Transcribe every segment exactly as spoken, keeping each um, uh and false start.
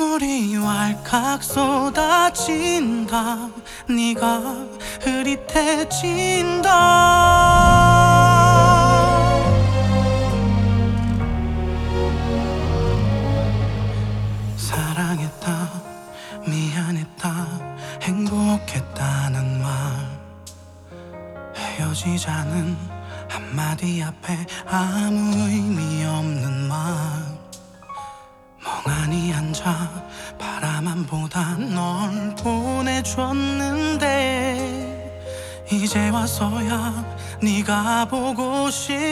눈물이 왈칵 쏟아진다. 네가 흐릿해진다. 사랑했다, 미안했다, 행복했다는 말, 헤어지자는 한마디 앞에 아무 의미 없는 말. 멍하니 앉아 바라만 보다 널 보내줬는데 이제 와서야 네가 보고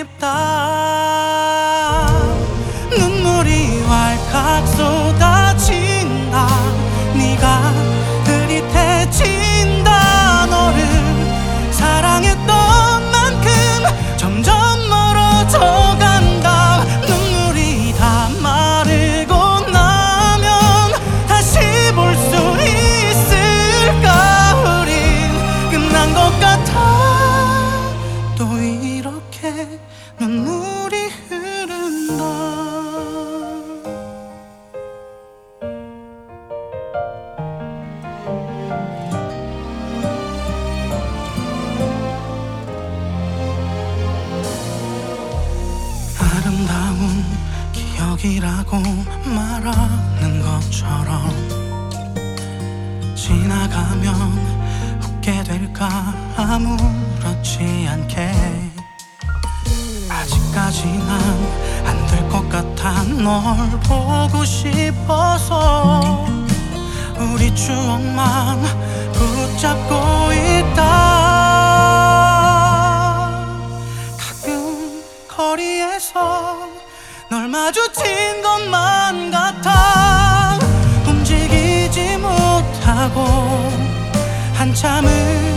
싶다. 눈물이 왈칵 쏟아진다. 네가 흐릿해진다. 너를 사랑했던 만큼 점점 멀어져 간다. 눈물이 다 마르고 나면 다시 볼 수 있을까. 우린 끝난 것 같아. 또 이렇게 눈물이 흐른다. 아름다운 기억이라고 말하는 것처럼 지나가면 웃게 될까 아무렇지 않게. 아직까지 난 안 될 것 같아. 널 보고 싶어서 우리 추억만 붙잡고 있다. 가끔 거리에서 널 마주친 것만 같아. 움직이지 못하고 한참을